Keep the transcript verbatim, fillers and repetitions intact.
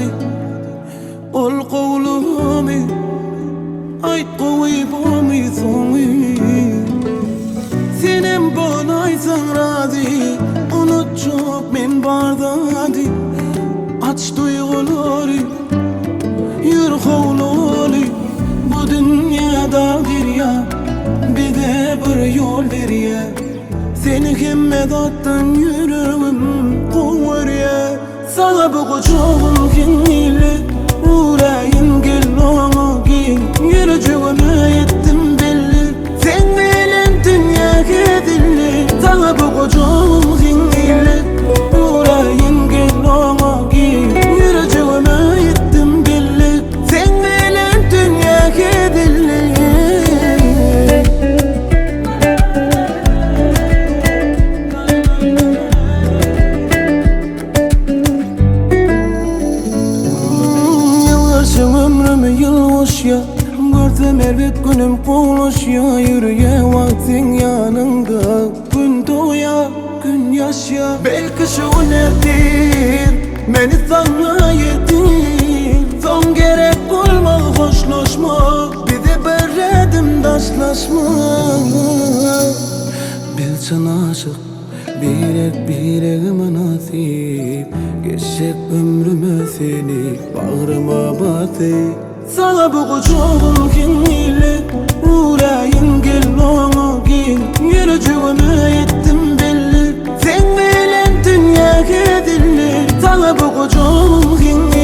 ol qowlumy ayt qoýup umysyňy. Senem bolaysaň razy, unutjak men bardady. Aç duýgulary, ýür qowluly, bu dünýada derýa, bize bir ýol berýä. Seni hemme dattan yüreğim kovarya. Sana bu kucağım kinli, uğrayın gel ona gel. Yürücüğüme yettim belli, sen bilen dünya kedilli. Sana bu kucağım kinli, uğrayın gel ona gel. Yürücüğüme yettim belli, sen bilen dünya kedilli. Ömrümü yılmış ya, görsem elbet günüm kuluş ya. Yürüye vaktin yanında, gün doğuya, gün yaşa. Belki şu nedir, beni sana yedir. Son gerek olma, hoşlaşma, bir de berredim daşlaşma. Bilsen aşık, birek bireğime nasip. Geçecek ömrüme seni bağrıma batı. Sana bu kucağım kinli, uğrayın gel ona gel. Yürücüğüme yettim belli, sen bilen dünya kedilli. Sana bu kucağım kinli,